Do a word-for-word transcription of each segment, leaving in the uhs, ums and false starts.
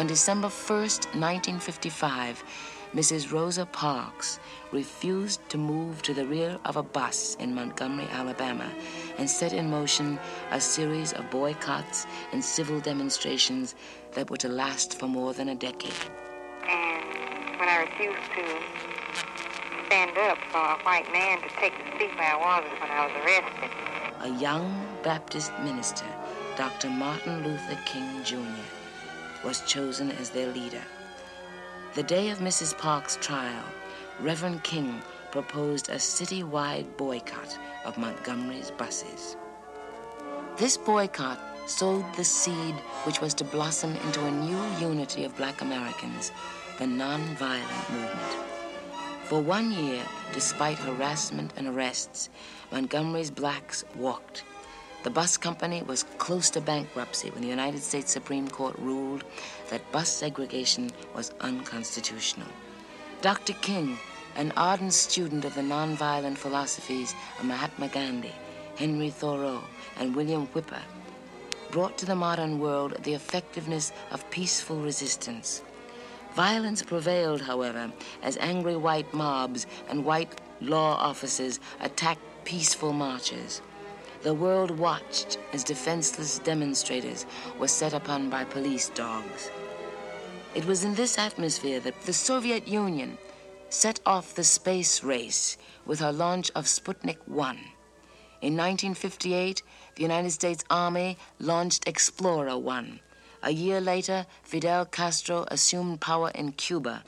On December first, nineteen fifty-five, Missus Rosa Parks refused to move to the rear of a bus in Montgomery, Alabama, and set in motion a series of boycotts and civil demonstrations that were to last for more than a decade. And when I refused to stand up for a white man to take the seat where I was is when I was arrested. A young Baptist minister, Doctor Martin Luther King, Junior, was chosen as their leader. The day of Missus Parks' trial, Reverend King proposed a city-wide boycott of Montgomery's buses. This boycott sowed the seed which was to blossom into a new unity of Black Americans, the nonviolent movement. For one year, despite harassment and arrests, Montgomery's blacks walked. The bus company was close to bankruptcy when the United States Supreme Court ruled that bus segregation was unconstitutional. Doctor King, an ardent student of the nonviolent philosophies of Mahatma Gandhi, Henry Thoreau, and William Whipper, brought to the modern world the effectiveness of peaceful resistance. Violence prevailed, however, as angry white mobs and white law officers attacked peaceful marchers. The world watched as defenseless demonstrators were set upon by police dogs. It was in this atmosphere that the Soviet Union set off the space race with her launch of Sputnik one. In nineteen fifty-eight, the United States Army launched Explorer one. A year later, Fidel Castro assumed power in Cuba.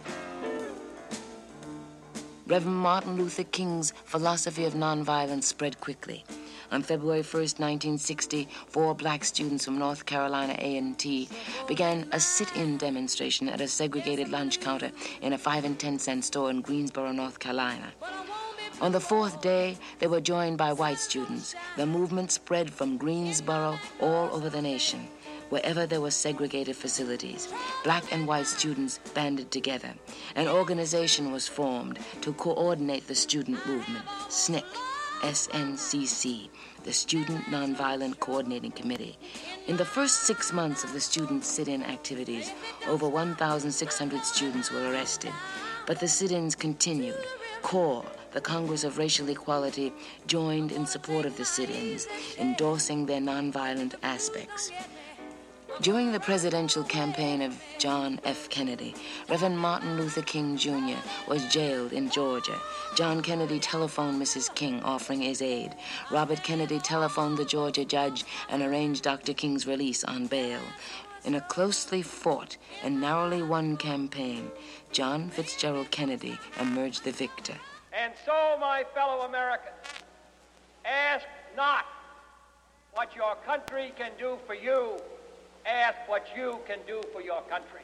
Reverend Martin Luther King's philosophy of nonviolence spread quickly. On February first, nineteen sixty, four black students from North Carolina A and T began a sit-in demonstration at a segregated lunch counter in a five and ten cent store in Greensboro, North Carolina. On the fourth day, they were joined by white students. The movement spread from Greensboro all over the nation. Wherever there were segregated facilities, black and white students banded together. An organization was formed to coordinate the student movement, S N C C. S N C C, the Student Nonviolent Coordinating Committee. In the first six months of the student sit-in activities, over one thousand six hundred students were arrested. But the sit-ins continued. CORE, the Congress of Racial Equality, joined in support of the sit-ins, endorsing their nonviolent aspects. During the presidential campaign of John F. Kennedy, Reverend Martin Luther King, Junior was jailed in Georgia. John Kennedy telephoned Missus King, offering his aid. Robert Kennedy telephoned the Georgia judge and arranged Doctor King's release on bail. In a closely fought and narrowly won campaign, John Fitzgerald Kennedy emerged the victor. And so, my fellow Americans, ask not what your country can do for you. Ask what you can do for your country.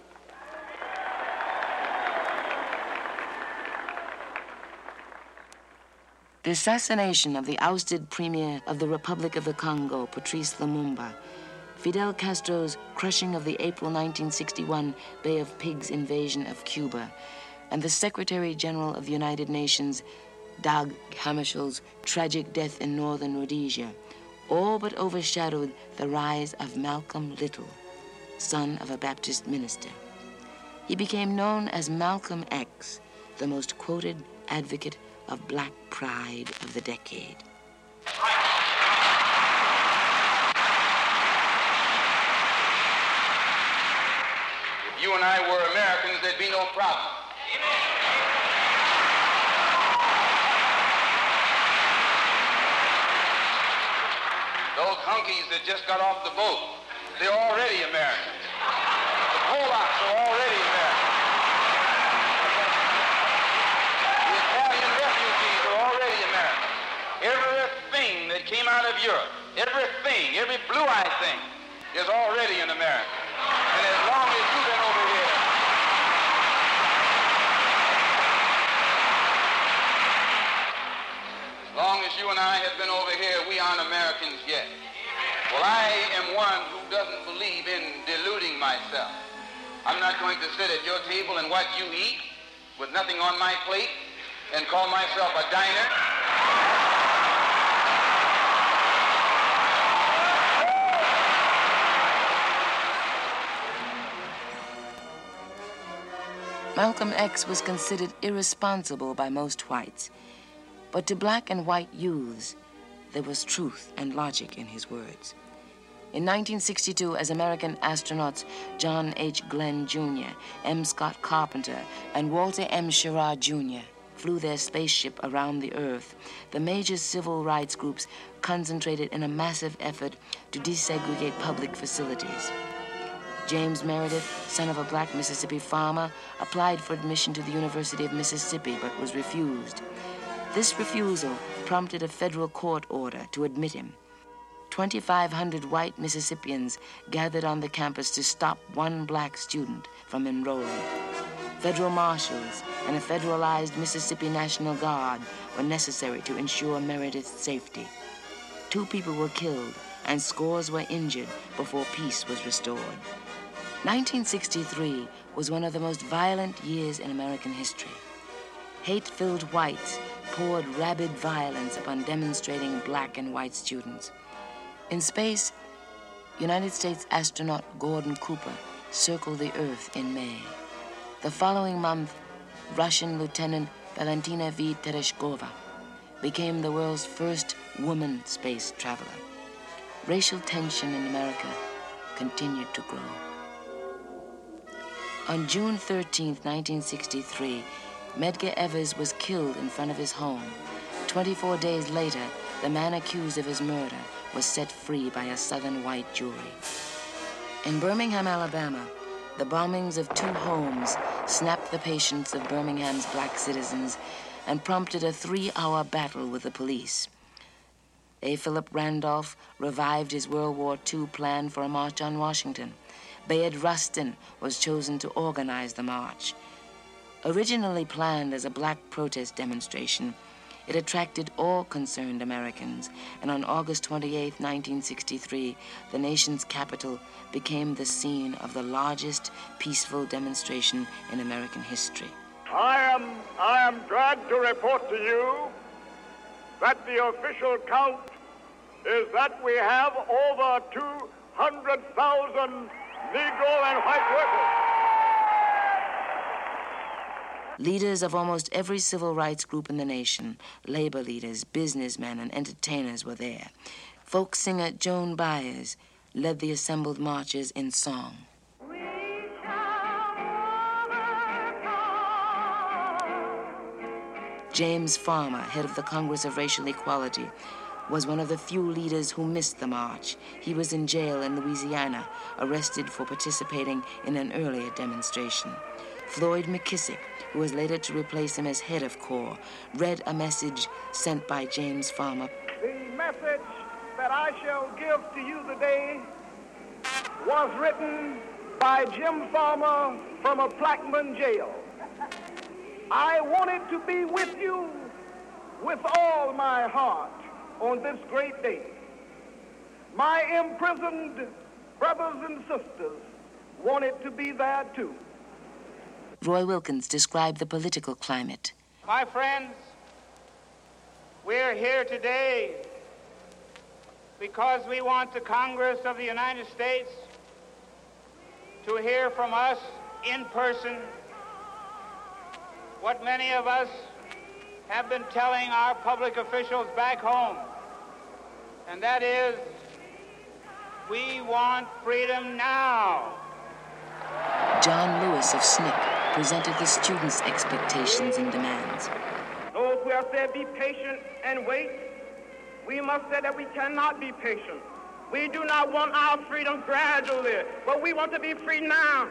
The assassination of the ousted premier of the Republic of the Congo, Patrice Lumumba, Fidel Castro's crushing of the April nineteen sixty-one Bay of Pigs invasion of Cuba, and the Secretary General of the United Nations, Dag Hammarskjöld's tragic death in northern Rhodesia, all but overshadowed the rise of Malcolm Little, son of a Baptist minister. He became known as Malcolm X, the most quoted advocate of black pride of the decade. If you and I were Americans, there'd be no problem. Those hunkies that just got off the boat, they're already Americans. The Polacks are already Americans. The Italian refugees are already Americans. Everything that came out of Europe, everything, every blue-eyed thing is already an American. And as long as you've been over here, as long as you and I have been over here, we aren't Americans yet. Well, I am one who doesn't believe in deluding myself. I'm not going to sit at your table and watch you eat with nothing on my plate and call myself a diner. Malcolm X was considered irresponsible by most whites, but to black and white youths, there was truth and logic in his words. In nineteen sixty-two, as American astronauts John H. Glenn Junior, M. Scott Carpenter, and Walter M. Schirra Junior flew their spaceship around the Earth, the major civil rights groups concentrated in a massive effort to desegregate public facilities. James Meredith, son of a black Mississippi farmer, applied for admission to the University of Mississippi but was refused. This refusal prompted a federal court order to admit him. twenty-five hundred white Mississippians gathered on the campus to stop one black student from enrolling. Federal marshals and a federalized Mississippi National Guard were necessary to ensure Meredith's safety. Two people were killed and scores were injured before peace was restored. nineteen sixty-three was one of the most violent years in American history. Hate-filled whites poured rabid violence upon demonstrating black and white students. In space, United States astronaut Gordon Cooper circled the Earth in May. The following month, Russian Lieutenant Valentina V. Tereshkova became the world's first woman space traveler. Racial tension in America continued to grow. On June thirteenth, nineteen sixty-three, Medgar Evers was killed in front of his home. Twenty-four days later, the man accused of his murder was set free by a Southern white jury. In Birmingham, Alabama, the bombings of two homes snapped the patience of Birmingham's black citizens and prompted a three-hour battle with the police. A. Philip Randolph revived his World War Two plan for a march on Washington. Bayard Rustin was chosen to organize the march. Originally planned as a black protest demonstration, it attracted all concerned Americans, and on August twenty-eighth, nineteen sixty-three, the nation's capital became the scene of the largest peaceful demonstration in American history. I am, I am glad to report to you that the official count is that we have over two hundred thousand Negro and white workers. Leaders of almost every civil rights group in the nation, labor leaders, businessmen, and entertainers were there. Folk singer Joan Baez led the assembled marchers in song. We shall overcome. James Farmer, head of the Congress of Racial Equality, was one of the few leaders who missed the march. He was in jail in Louisiana, arrested for participating in an earlier demonstration. Floyd McKissick, who was later to replace him as head of CORE, read a message sent by James Farmer. The message that I shall give to you today was written by Jim Farmer from a Plaquemine jail. I wanted to be with you with all my heart on this great day. My imprisoned brothers and sisters wanted to be there too. Roy Wilkins described the political climate. My friends, we're here today because we want the Congress of the United States to hear from us in person what many of us have been telling our public officials back home, and that is, we want freedom now. John Lewis of S N C C presented the students' expectations and demands. Those who have said be patient and wait, we must say that we cannot be patient. We do not want our freedom gradually, but we want to be free now.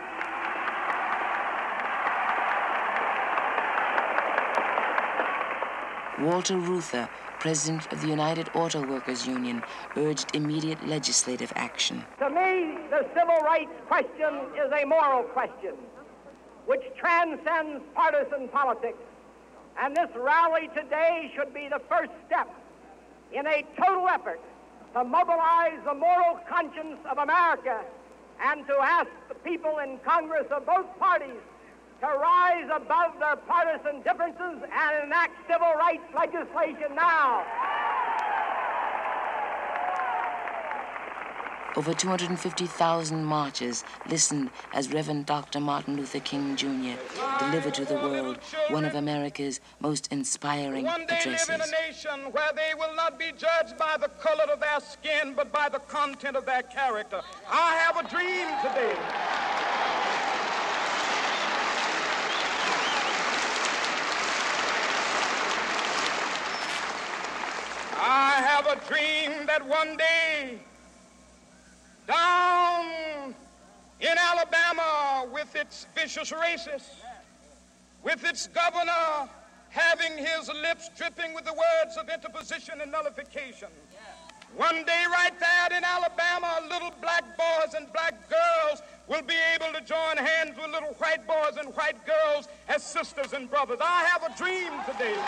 Walter Reuther, president of the United Auto Workers Union, urged immediate legislative action. To me, the civil rights question is a moral question which transcends partisan politics. And this rally today should be the first step in a total effort to mobilize the moral conscience of America and to ask the people in Congress of both parties to rise above their partisan differences and enact civil rights legislation now. Over two hundred fifty thousand marchers listened as Reverend Doctor Martin Luther King Junior delivered to the world one of America's most inspiring One day addresses. live in a nation where they will not be judged by the color of their skin, but by the content of their character. I have a dream today. I have a dream that one day, down in Alabama, with its vicious racists, with its governor having his lips dripping with the words of interposition and nullification, one day right there in Alabama, little black boys and black girls will be able to join hands with little white boys and white girls as sisters and brothers. I have a dream today.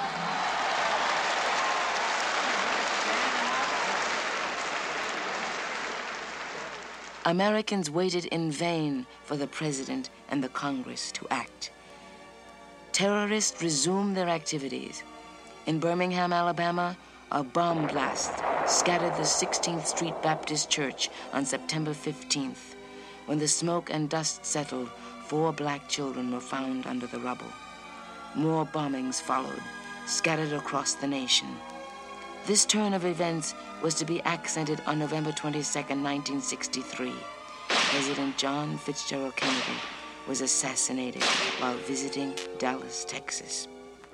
Americans waited in vain for the president and the Congress to act. Terrorists resumed their activities. In Birmingham, Alabama, a bomb blast scattered the sixteenth Street Baptist Church on September fifteenth. When the smoke and dust settled, four black children were found under the rubble. More bombings followed, scattered across the nation. This turn of events was to be accented on November twenty-second, nineteen sixty-three. President John Fitzgerald Kennedy was assassinated while visiting Dallas, Texas.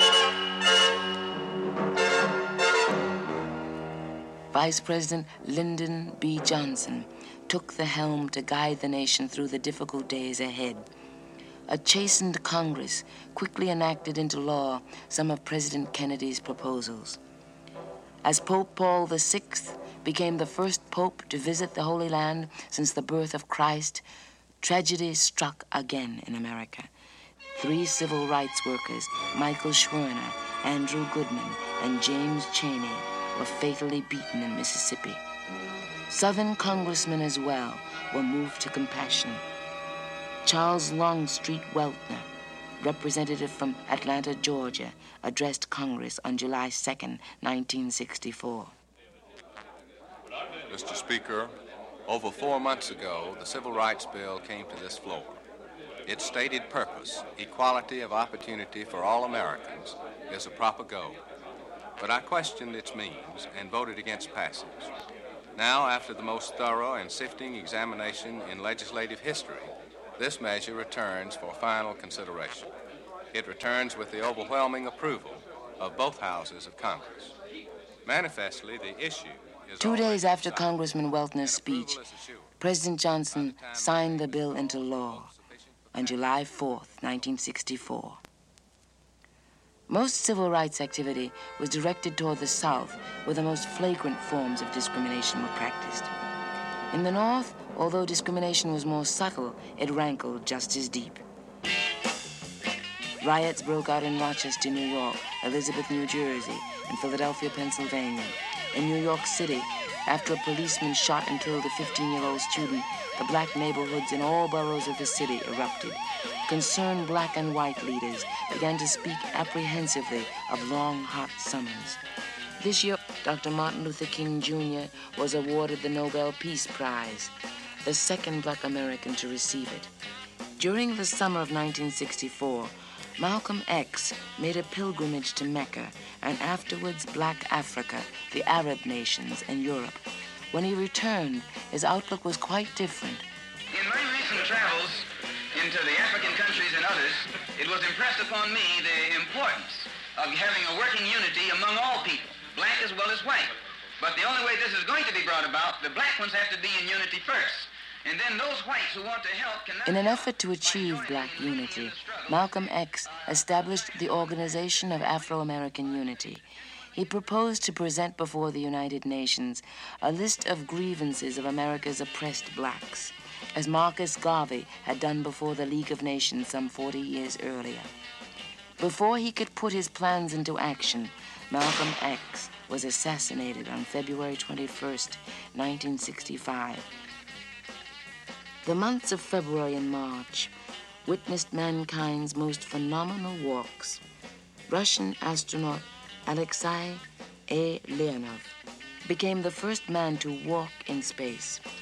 Vice President Lyndon B. Johnson took the helm to guide the nation through the difficult days ahead. A chastened Congress quickly enacted into law some of President Kennedy's proposals. As Pope Paul the Sixth became the first pope to visit the Holy Land since the birth of Christ, tragedy struck again in America. Three civil rights workers, Michael Schwerner, Andrew Goodman, and James Chaney, were fatally beaten in Mississippi. Southern congressmen as well were moved to compassion. Charles Longstreet Weltner, representative from Atlanta, Georgia, addressed Congress on July second, nineteen sixty-four. Mister Speaker, over four months ago, the Civil Rights Bill came to this floor. Its stated purpose, equality of opportunity for all Americans, is a proper goal. But I questioned its means and voted against passage. Now, after the most thorough and sifting examination in legislative history, this measure returns for final consideration. It returns with the overwhelming approval of both houses of Congress. Manifestly, the issue is... Two days after Congressman Weltner's speech, President Johnson signed the bill into law on July fourth, nineteen sixty-four. Most civil rights activity was directed toward the South, where the most flagrant forms of discrimination were practiced. In the North, although discrimination was more subtle, it rankled just as deep. Riots broke out in Rochester, New York, Elizabeth, New Jersey, and Philadelphia, Pennsylvania. In New York City, after a policeman shot and killed a fifteen-year-old student, the black neighborhoods in all boroughs of the city erupted. Concerned black and white leaders began to speak apprehensively of long, hot summers. This year, Doctor Martin Luther King Junior was awarded the Nobel Peace Prize, the second black American to receive it. During the summer of nineteen sixty-four, Malcolm X made a pilgrimage to Mecca and afterwards Black Africa, the Arab nations, and Europe. When he returned, his outlook was quite different. In my recent travels into the African countries and others, it was impressed upon me the importance of having a working unity among all people, black as well as white. But the only way this is going to be brought about, the black ones have to be in unity first. And then those whites who want to help cannot... In an effort to achieve black unity, Malcolm X established the Organization of Afro-American Unity. He proposed to present before the United Nations a list of grievances of America's oppressed blacks, as Marcus Garvey had done before the League of Nations some forty years earlier. Before he could put his plans into action, Malcolm X was assassinated on February twenty-first, nineteen sixty-five. The months of February and March witnessed mankind's most phenomenal walks. Russian astronaut Alexei A. Leonov became the first man to walk in space,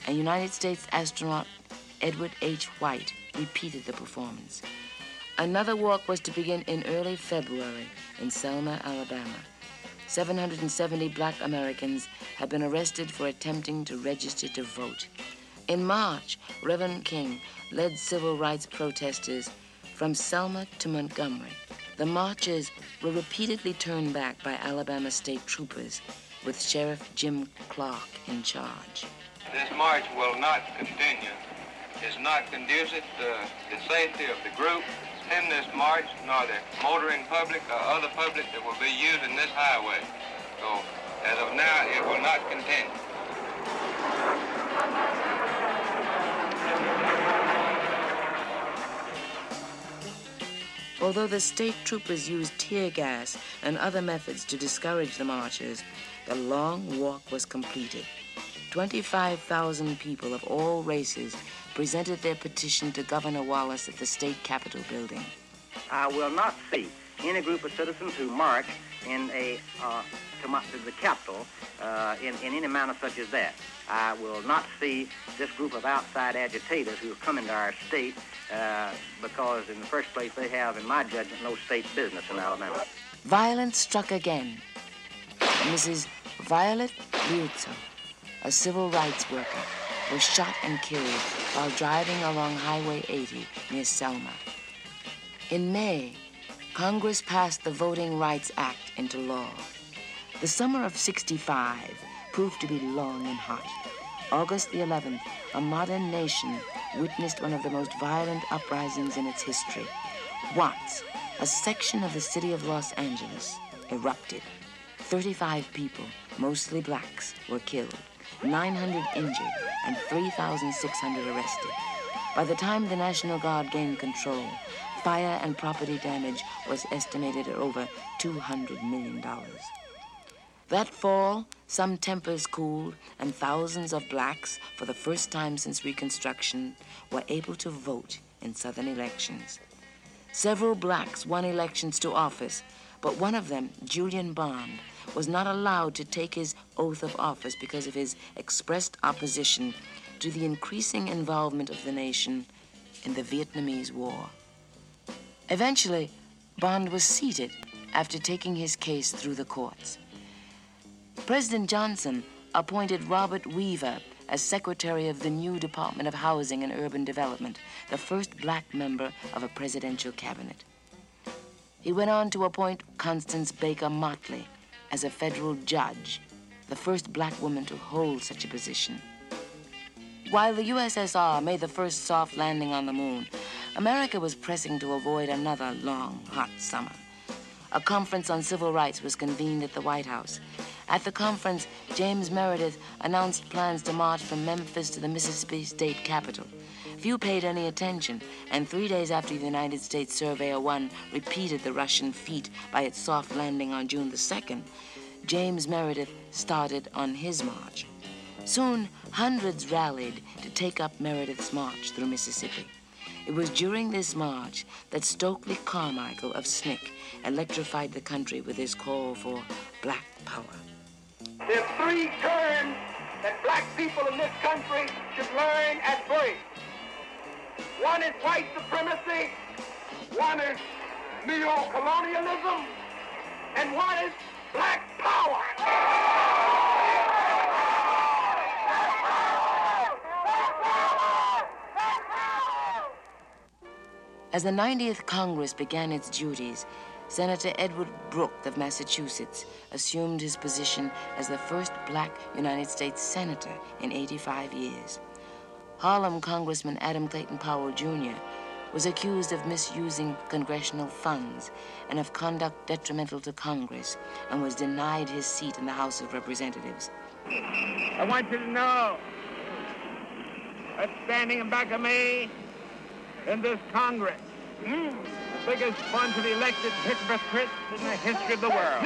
and United States astronaut Edward H. White repeated the performance. Another walk was to begin in early February in Selma, Alabama. seven hundred seventy black Americans had been arrested for attempting to register to vote. In March, Reverend King led civil rights protesters from Selma to Montgomery. The marches were repeatedly turned back by Alabama state troopers, with Sheriff Jim Clark in charge. This march will not continue. It's not conducive to the safety of the group in this march, nor the motoring public or other public that will be using this highway. So, as of now, it will not continue. Although the state troopers used tear gas and other methods to discourage the marchers, the long walk was completed. twenty-five thousand people of all races presented their petition to Governor Wallace at the state capitol building. I will not see any group of citizens who march in a uh, to, my, to the Capitol uh, in, in any manner such as that. I will not see this group of outside agitators who have come into our state uh, because, in the first place, they have, in my judgment, no state business in Alabama. Violence struck again. Missus Violet Liuzzo, a civil rights worker, was shot and killed while driving along Highway eighty near Selma. In May, Congress passed the Voting Rights Act into law. The summer of sixty-five proved to be long and hot. August the eleventh, a modern nation witnessed one of the most violent uprisings in its history. Watts, a section of the city of Los Angeles, erupted. thirty-five people, mostly blacks, were killed, nine hundred injured, and three thousand six hundred arrested. By the time the National Guard gained control, fire and property damage was estimated at over two hundred million dollars. That fall, some tempers cooled, and thousands of blacks, for the first time since Reconstruction, were able to vote in Southern elections. Several blacks won elections to office, but one of them, Julian Bond, was not allowed to take his oath of office because of his expressed opposition to the increasing involvement of the nation in the Vietnamese War. Eventually, Bond was seated after taking his case through the courts. President Johnson appointed Robert Weaver as Secretary of the new Department of Housing and Urban Development, the first black member of a presidential cabinet. He went on to appoint Constance Baker Motley as a federal judge, the first black woman to hold such a position. While the U S S R made the first soft landing on the moon, America was pressing to avoid another long, hot summer. A conference on civil rights was convened at the White House. At the conference, James Meredith announced plans to march from Memphis to the Mississippi State Capitol. Few paid any attention, and three days after the United States Surveyor one repeated the Russian feat by its soft landing on June the second, James Meredith started on his march. Soon, hundreds rallied to take up Meredith's march through Mississippi. It was during this march that Stokely Carmichael of S N C C electrified the country with his call for black power. There are three terms that black people in this country should learn at birth. One is white supremacy, one is neo-colonialism, and one is black power. As the ninetieth Congress began its duties, Senator Edward Brooke of Massachusetts assumed his position as the first black United States senator in eighty-five years. Harlem Congressman Adam Clayton Powell, Junior was accused of misusing congressional funds and of conduct detrimental to Congress, and was denied his seat in the House of Representatives. I want you to know that standing in back of me in this Congress, mm, the biggest bunch of elected hypocrites in the history of the world.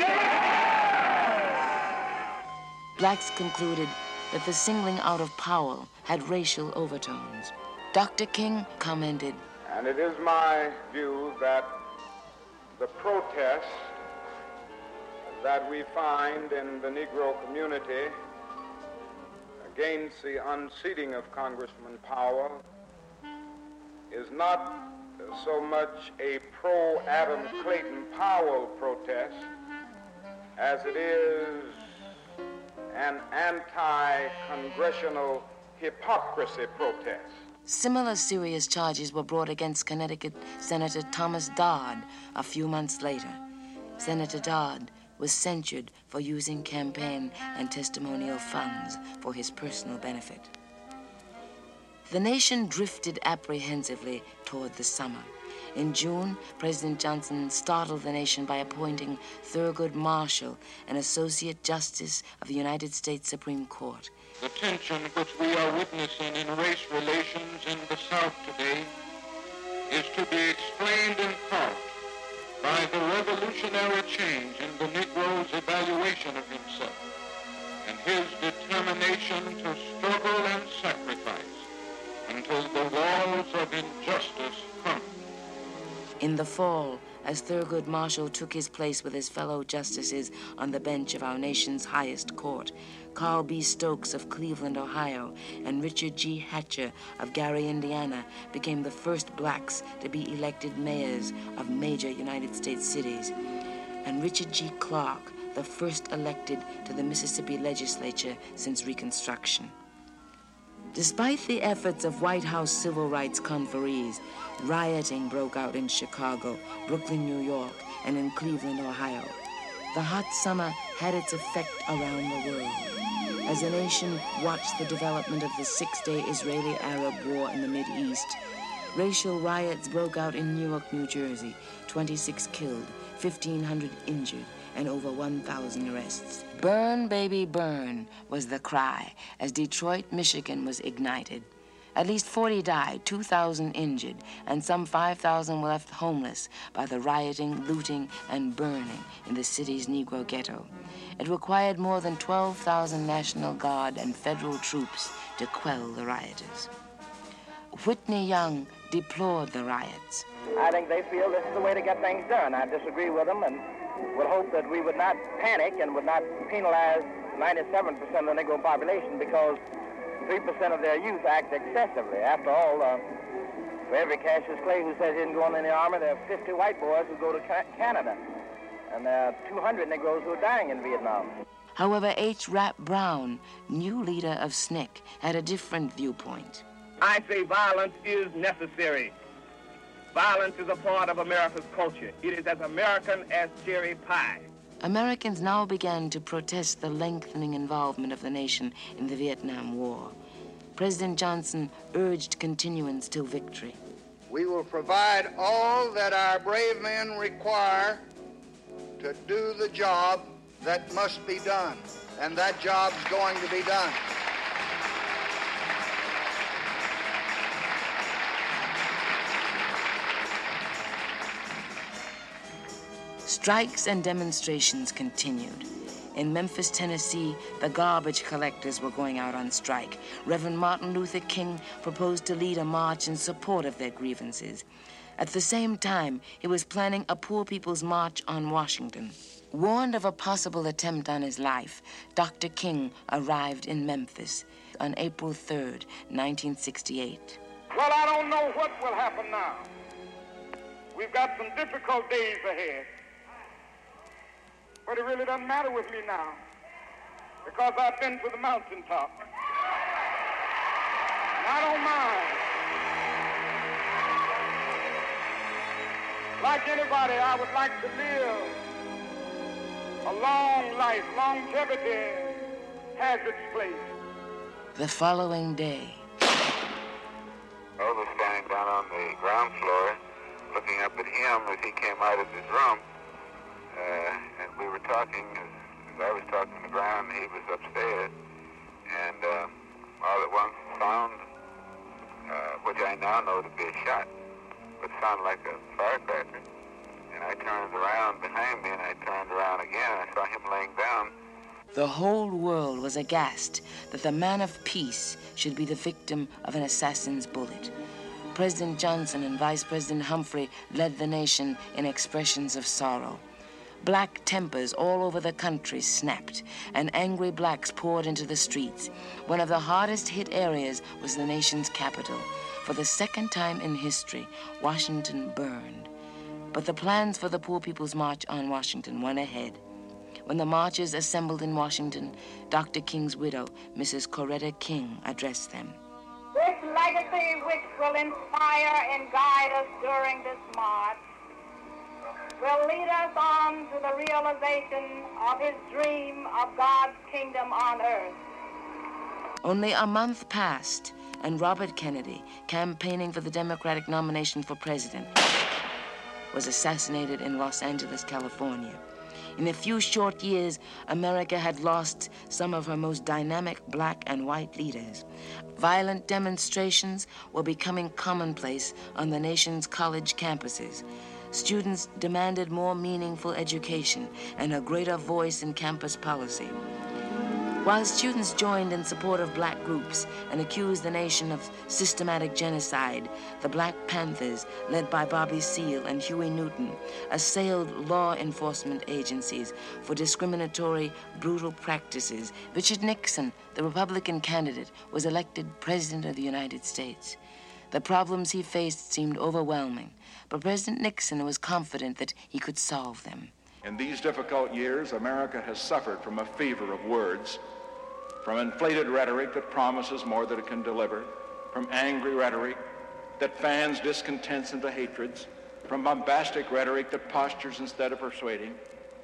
Blacks concluded that the singling out of Powell had racial overtones. Doctor King commented, and it is my view that the protests that we find in the Negro community against the unseating of Congressman Powell is not so much a pro-Adam Clayton Powell protest as it is an anti-congressional hypocrisy protest. Similar serious charges were brought against Connecticut Senator Thomas Dodd a few months later. Senator Dodd was censured for using campaign and testimonial funds for his personal benefit. The nation drifted apprehensively toward the summer. In June, President Johnson startled the nation by appointing Thurgood Marshall an Associate Justice of the United States Supreme Court. The tension which we are witnessing in race relations in the South today is to be explained in part by the revolutionary change in the Negro's evaluation of himself and his determination to struggle and sacrifice until the walls of injustice come. In the fall, as Thurgood Marshall took his place with his fellow justices on the bench of our nation's highest court, Carl B. Stokes of Cleveland, Ohio, and Richard G. Hatcher of Gary, Indiana, became the first blacks to be elected mayors of major United States cities, and Richard G. Clark, the first elected to the Mississippi legislature since Reconstruction. Despite the efforts of White House civil rights conferees, rioting broke out in Chicago, Brooklyn, New York, and in Cleveland, Ohio. The hot summer had its effect around the world. As the nation watched the development of the six-day Israeli-Arab war in the Mideast, racial riots broke out in Newark, New Jersey, twenty-six killed, fifteen hundred injured, and over one thousand arrests. Burn, baby, burn was the cry as Detroit, Michigan was ignited. At least forty died, two thousand injured, and some five thousand were left homeless by the rioting, looting, and burning in the city's Negro ghetto. It required more than twelve thousand National Guard and federal troops to quell the rioters. Whitney Young deplored the riots. I think they feel this is the way to get things done. I disagree with them and would hope that we would not panic and would not penalize ninety-seven percent of the Negro population because three percent of their youth act excessively. After all, uh, for every Cassius Clay who says he didn't go in the army, there are fifty white boys who go to ca Canada. And there are two hundred Negroes who are dying in Vietnam. However, H. Rap Brown, new leader of S N C C, had a different viewpoint. I say violence is necessary. Violence is a part of America's culture. It is as American as cherry pie. Americans now began to protest the lengthening involvement of the nation in the Vietnam War. President Johnson urged continuance till victory. We will provide all that our brave men require to do the job that must be done, and that job's going to be done. Strikes and demonstrations continued. In Memphis, Tennessee, the garbage collectors were going out on strike. Reverend Martin Luther King proposed to lead a march in support of their grievances. At the same time, he was planning a Poor People's March on Washington. Warned of a possible attempt on his life, Doctor King arrived in Memphis on April third, nineteen sixty-eight. Well, I don't know what will happen now. We've got some difficult days ahead. But it really doesn't matter with me now, because I've been to the mountaintop. And I don't mind. Like anybody, I would like to live a long life. Longevity has its place. The following day, I was standing down on the ground floor looking up at him as he came out of his room. Uh, and we were talking, as, as I was talking to the ground, he was upstairs, and uh, all at once sound, uh, which I now know to be a shot, but sounded like a firecracker. And I turned around behind me, and I turned around again, and I saw him laying down. the whole world was aghast that the man of peace should be the victim of an assassin's bullet. President Johnson and Vice President Humphrey led the nation in expressions of sorrow. Black tempers all over the country snapped, and angry blacks poured into the streets. One of the hardest hit areas was the nation's capital. For the second time in history, Washington burned. But the plans for the Poor People's March on Washington went ahead. When the marchers assembled in Washington, Doctor King's widow, Missus Coretta King, addressed them. This legacy which will inspire and guide us during this march will lead us on to the realization of his dream of God's kingdom on earth. Only a month passed, and Robert Kennedy, campaigning for the Democratic nomination for president, was assassinated in Los Angeles, California. In a few short years, America had lost some of her most dynamic black and white leaders. Violent demonstrations were becoming commonplace on the nation's college campuses. Students demanded more meaningful education and a greater voice in campus policy. While students joined in support of black groups and accused the nation of systematic genocide, the Black Panthers, led by Bobby Seale and Huey Newton, assailed law enforcement agencies for discriminatory, brutal practices. Richard Nixon, the Republican candidate, was elected President of the United States. The problems he faced seemed overwhelming, but President Nixon was confident that he could solve them. In these difficult years, America has suffered from a fever of words, from inflated rhetoric that promises more than it can deliver, from angry rhetoric that fans discontents into hatreds, from bombastic rhetoric that postures instead of persuading.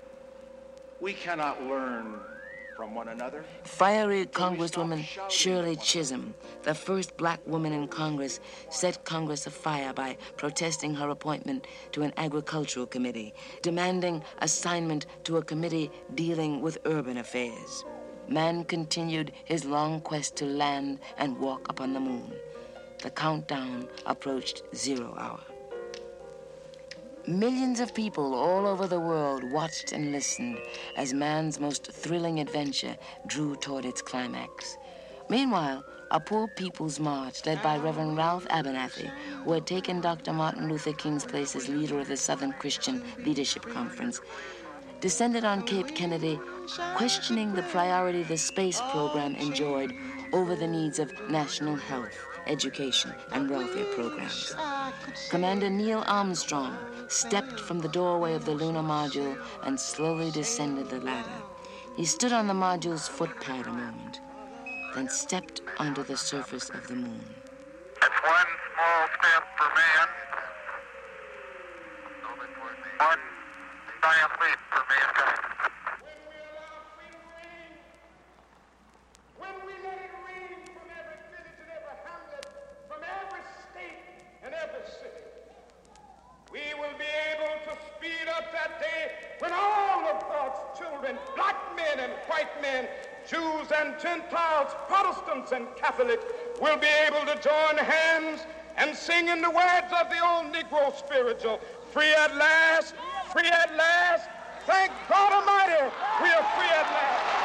We cannot learn from one another. Fiery Congresswoman Shirley Chisholm, the first black woman in Congress, set Congress afire by protesting her appointment to an agricultural committee, demanding assignment to a committee dealing with urban affairs. Man continued his long quest to land and walk upon the moon. The countdown approached zero hour. Millions of people all over the world watched and listened as man's most thrilling adventure drew toward its climax. Meanwhile, a Poor People's March led by Reverend Ralph Abernathy, who had taken Doctor Martin Luther King's place as leader of the Southern Christian Leadership Conference, descended on Cape Kennedy, questioning the priority the space program enjoyed over the needs of national health, education, and welfare programs. Commander Neil Armstrong stepped from the doorway of the lunar module and slowly descended the ladder. He stood on the module's footpad a moment, then stepped onto the surface of the moon. It's one small step for man, one giant leap for mankind. When we let it rain from every village and every hamlet, from every state and every city, we will be able to speed up that day when all of God's children, black men and white men, Jews and Gentiles, Protestants and Catholics, will be able to join hands and sing in the words of the old Negro spiritual, free at last, free at last, thank God Almighty, we are free at last.